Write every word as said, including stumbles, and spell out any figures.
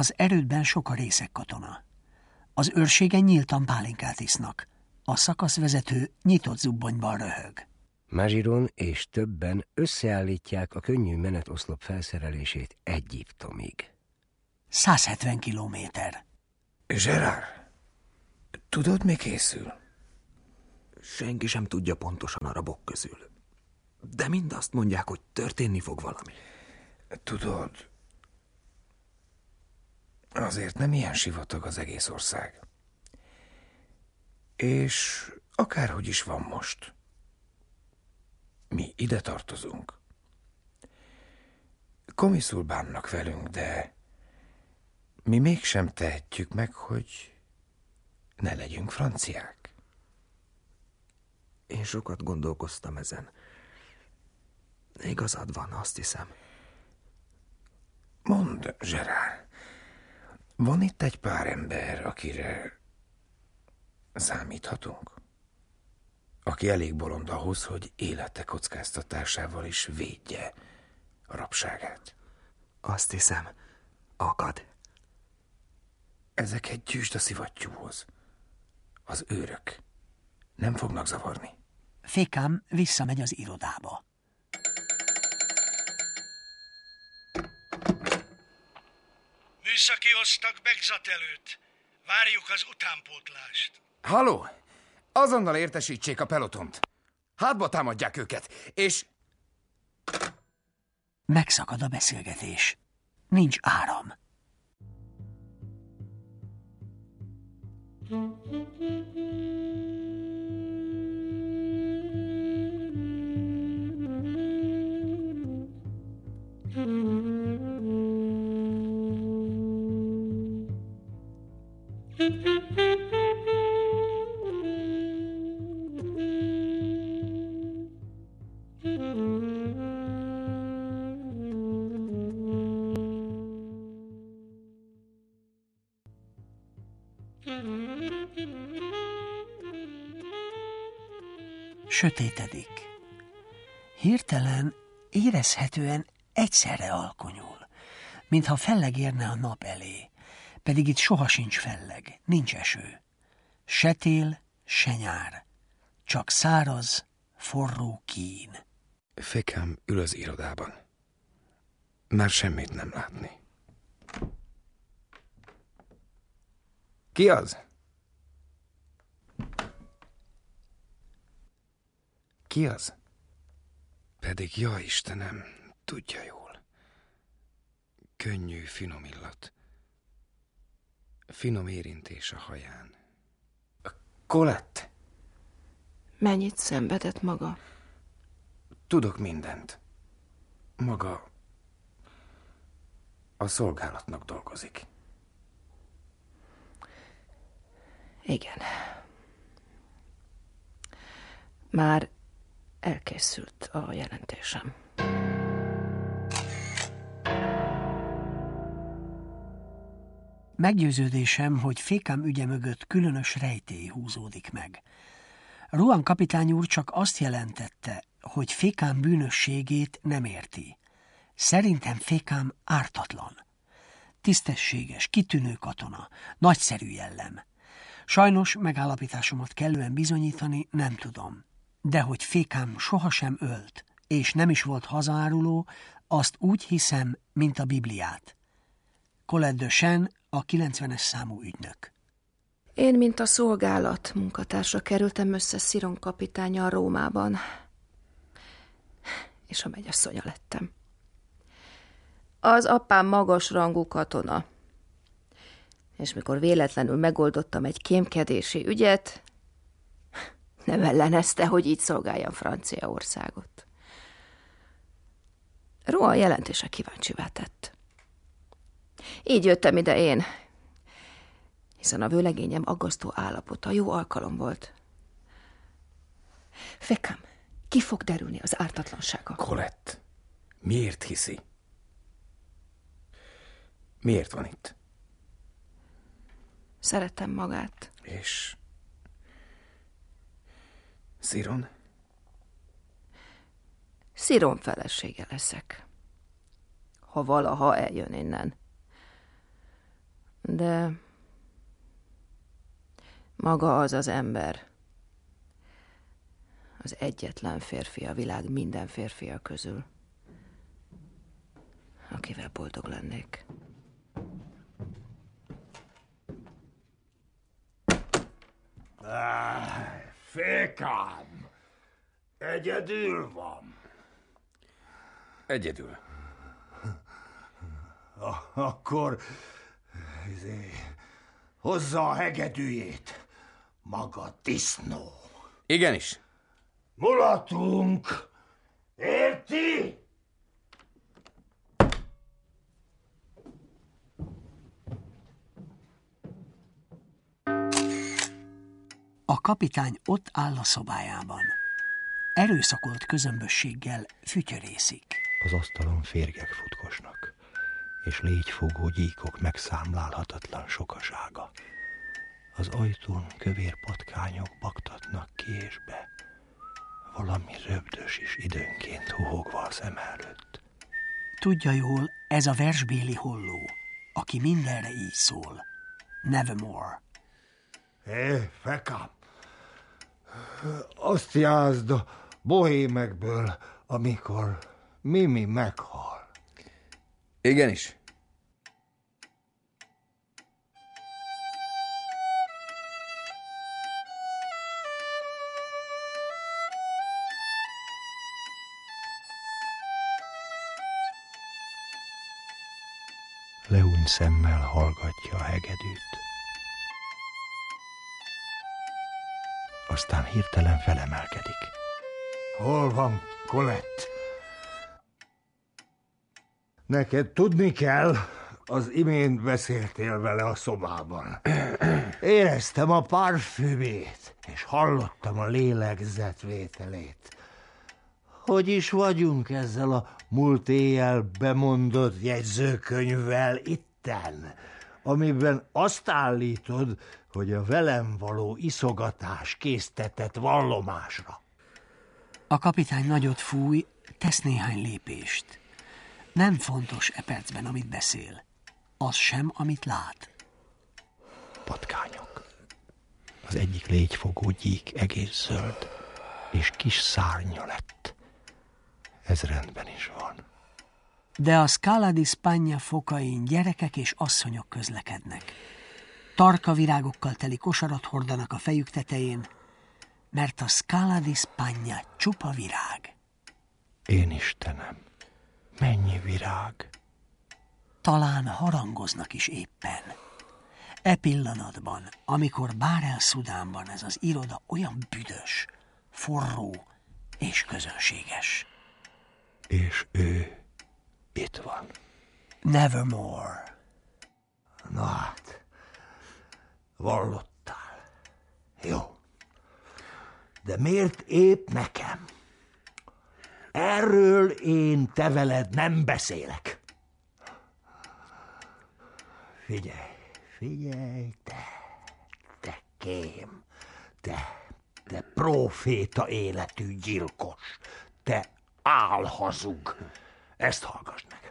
Az erődben sok a részeg katona. Az őrségen nyíltan pálinkát isznak. A szakaszvezető nyitott zubbonyban röhög. Magiron és többen összeállítják a könnyű menetoszlop felszerelését Egyiptomig. száz hetven kilométer. Gerard, tudod, mi készül? Senki sem tudja pontosan a rabok közül. De mind azt mondják, hogy történni fog valami. Tudod, azért nem ilyen sivatag az egész ország. És akárhogy is van most, mi ide tartozunk. Komiszul bánnak velünk, de mi mégsem tehetjük meg, hogy ne legyünk franciák. Én sokat gondolkoztam ezen. Igazad van, azt hiszem. Mondd, Gerard, van itt egy pár ember, akire számíthatunk? Aki elég bolond ahhoz, hogy élete kockáztatásával is védje a rabságát. Azt hiszem, akad. Ezeket gyűjtsd a szivattyúhoz. Az őrök nem fognak zavarni. Fékám visszamegy az irodába. Műszaki osztag Begzat előtt. Várjuk az utánpótlást. Halló! Azonnal értesítsék a pelotont. Hátba támadják őket, és... Megszakad a beszélgetés. Nincs áram. Sötétedik. Hirtelen, érezhetően egyszerre alkonyul, mintha felleg érne a nap elé, pedig itt soha sincs felleg, nincs eső. Se tél, se nyár, csak száraz, forró kín. Fékám ül az irodában. Már semmit nem látni. Ki az? Ki az? Pedig, ja Istenem, tudja jól. Könnyű, finom illat. Finom érintés a haján. Colette! Mennyit szenvedett maga? Tudok mindent. Maga a szolgálatnak dolgozik. Igen. Már elkészült a jelentésem. Meggyőződésem, hogy Fékám ügye mögött különös rejtély húzódik meg. Rohan kapitány úr csak azt jelentette, hogy Fékám bűnösségét nem érti. Szerintem Fékám ártatlan. Tisztességes, kitűnő katona, nagyszerű jellem. Sajnos megállapításomat kellően bizonyítani nem tudom. De hogy Fékám sohasem ölt, és nem is volt hazaáruló, azt úgy hiszem, mint a Bibliát. Colette de Chêne, a kilencvenes számú ügynök. Én, mint a szolgálat munkatársa kerültem össze Sziron kapitánnyal Rómában, és a mennyasszonya lettem. Az apám magasrangú katona, és mikor véletlenül megoldottam egy kémkedési ügyet, nem ellenezte, hogy így szolgáljam Franciaországot. Rohan jelentése kíváncsivá tett. Így jöttem ide én, hiszen a vőlegényem aggasztó állapota jó alkalom volt. Fékám, ki fog derülni az ártatlansága? Colette, miért hiszi? Miért van itt? Szerettem magát. És... Sziron? Sziron felesége leszek, ha valaha eljön innen. De maga az az ember, az egyetlen férfi a világ minden férfia közül, akivel boldog lennék. Fékám, egyedül van. Egyedül. Akkor izé, hozza a hegedűjét, maga disznó. Igenis. Mulatunk, érti? A kapitány ott áll a szobájában. Erőszakolt közömbösséggel fütyörészik. Az asztalon férgek futkosnak, és légyfogó gyíkok megszámlálhatatlan sokasága. Az ajtón kövér patkányok baktatnak ki és be. Valami röbdös is időnként huhogva a szem előtt. Tudja jól, ez a versbéli holló, aki mindenre így szól. Nevermore. Hé, Fékám, azt jázd a bohémekből, amikor Mimi meghal. Igenis. Lehuny szemmel hallgatja a hegedűt. Aztán hirtelen felemelkedik. Hol van Colette? Neked tudni kell, az imént beszéltél vele a szobában. Éreztem a parfümét, és hallottam a lélegzetvételét. Hogy is vagyunk ezzel a múlt éjjel bemondott jegyzőkönyvvel itten, amiben azt állítod, hogy a velem való iszogatás késztetett vallomásra. A kapitány nagyot fúj, tesz néhány lépést. Nem fontos e percben, amit beszél. Az sem, amit lát. Patkányok. Az egyik légyfogó gyík egész zöld, és kis szárnya lett. Ez rendben is van. De a Scala di Spagna fokain gyerekek és asszonyok közlekednek. Tarka virágokkal teli kosarat hordanak a fejük tetején, mert a Scala di Spagna csupa virág. Én Istenem, mennyi virág! Talán harangoznak is éppen. E pillanatban, amikor Bárel Szudánban ez az iroda olyan büdös, forró és közönséges. És ő itt van. Nevermore. Na hát, vallottál. Jó. De miért épp nekem? Erről én te veled nem beszélek. Figyelj, figyelj, te, te kém, te, te proféta életű gyilkos, te álhazug. Ezt hallgass meg.